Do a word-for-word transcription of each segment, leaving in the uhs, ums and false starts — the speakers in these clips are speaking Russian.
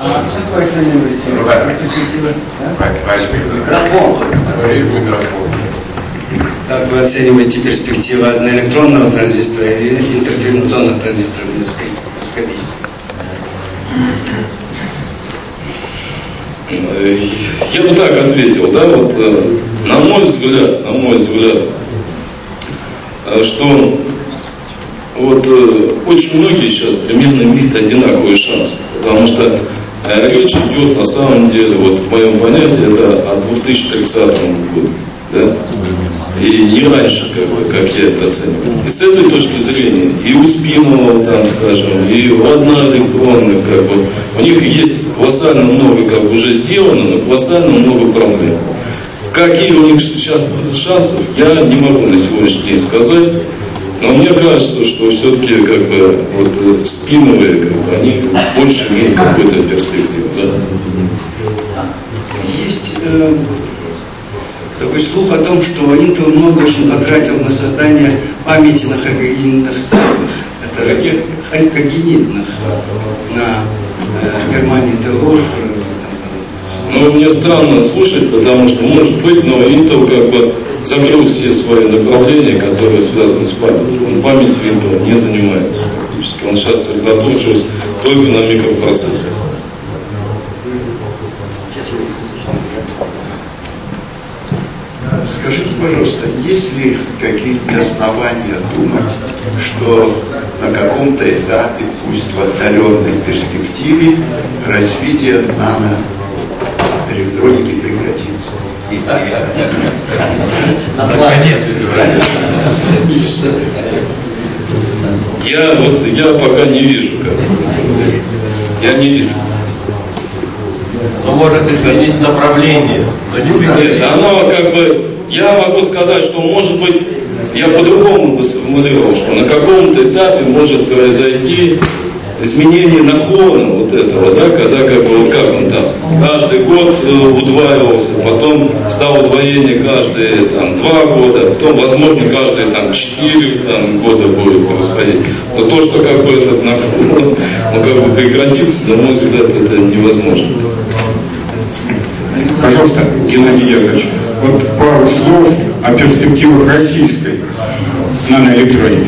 А как вы оцениваете перспективы? Как вы оцениваете перспективы одноэлектронного транзистора или интерференционных транзисторов эндоскопических? Я бы так ответил, да, вот, на мой взгляд, на мой взгляд, что вот очень многие сейчас примерно имеют одинаковый шанс, потому что речь идет на самом деле, вот в моем понятии, это о две тысячи тридцатом году, да, и не раньше, как, бы, как я это оцениваю. И с этой точки зрения, и у Спинова, там, скажем, и у одноэлектронных, как бы, у них есть колоссально много, как уже сделано, но колоссально много проблем. Какие у них сейчас шансов, я не могу на сегодняшний день сказать, но мне кажется, что все-таки, как бы, вот, спиновые, как бы, они больше имеют какую-то перспективу, да? Есть э, такой слух о том, что Intel много очень потратил на создание памяти на халогенитных столбах. Это халогенитных на э, Германии Телор. Ну, мне странно слушать, потому что, может быть, но Intel как бы закрыл все свои направления, которые связаны с памятью. Он памятью Intel не занимается практически. Он сейчас сосредоточился только на микропроцессорах. Скажите, пожалуйста, есть ли какие-то основания думать, что на каком-то этапе, пусть в отдаленной перспективе, развитие наноэлектроники прекратится? Наконец, Я вот я пока не вижу, как. Я не вижу. Он может изменить направление, но не прекратить. Оно как бы, я могу сказать, что может быть, я по-другому бы сформулировал, что на каком-то этапе может произойти изменение наклона вот этого, да, когда как бы, вот как он там, каждый год э, удваивался, потом стало удвоение каждые там, два года, потом, возможно, каждые там четыре там, года будет происходить. Но то, что как бы этот наклон, он как бы прекратится, на мой взгляд, это невозможно. Пожалуйста, Геннадий Яковлевич, вот пару слов о перспективах российской наноэлектроники.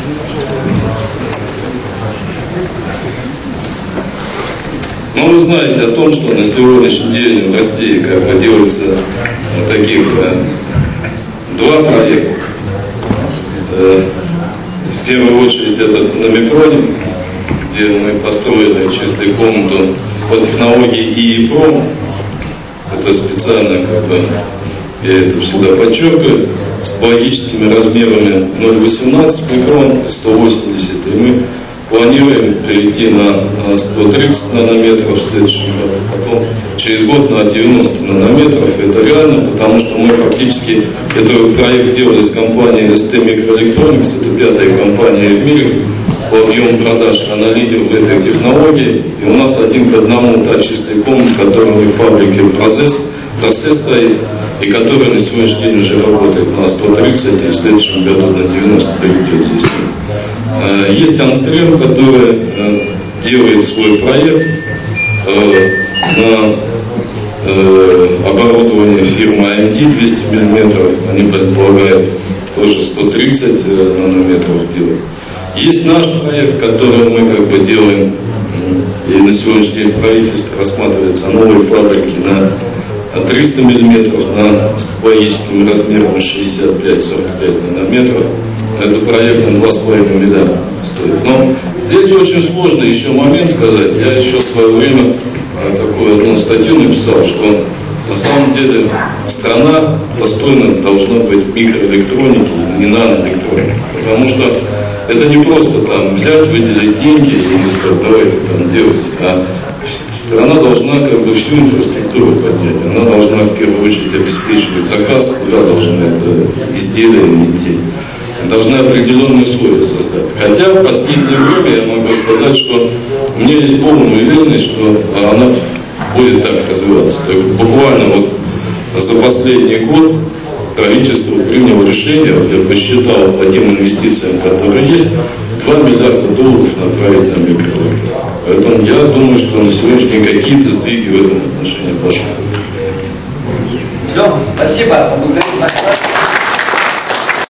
Ну, вы знаете о том, что на сегодняшний день в России как бы делается таких э, два проекта. Э, в первую очередь это на Микроне, где мы построили чистую комнату по технологии ИИПРОМ. Это специально, как бы, я это всегда подчеркиваю, с топологическими размерами ноль целых восемнадцать микрон и сто восемьдесят. И мы планируем перейти на сто тридцать нанометров в следующем году, потом через год на девяносто нанометров. Это реально, потому что мы фактически этот проект делали с компанией эс тэ Microelectronics, это пятая компания в мире по объему продаж, она лидер в этой технологии, и у нас один к одному та чистая комната, которая в фабрике процесс, процесс стоит, и которая на сегодняшний день уже работает на сто тридцать, и в следующем году на девяносто придет здесь. Есть Анстрем, который делает свой проект на оборудование фирмы эй эм ди двести миллиметров, они предполагают тоже сто тридцать нанометров делать. Есть наш проект, который мы как бы делаем, и на сегодняшний день в правительстве рассматривается новые фабрики на триста миллиметров, на топологическим размером шестьдесят пять сорок пять нанометров. Это проект на два с половиной миллиарда стоит. Но здесь очень сложно еще момент сказать. Я еще в свое время такую одну статью написал, что на самом деле страна достойна должна быть микроэлектроники, не наноэлектроники. Потому что это не просто там взять, выделить деньги и сказать, давайте там делать, а страна должна как бы всю инфраструктуру поднять. Она должна в первую очередь обеспечивать заказ, куда должны это изделия идти. Должны определенные условия создать. Хотя в последнее время я могу сказать, что у меня есть полная уверенность, что она будет так развиваться. То есть буквально вот за последний год правительство приняло решение, я посчитал по тем инвестициям, которые есть, два миллиарда долларов направить на микроэлектронику. Поэтому я думаю, что на сегодняшний день какие-то сдвиги в этом отношении пошли. Все, спасибо. Благодарю.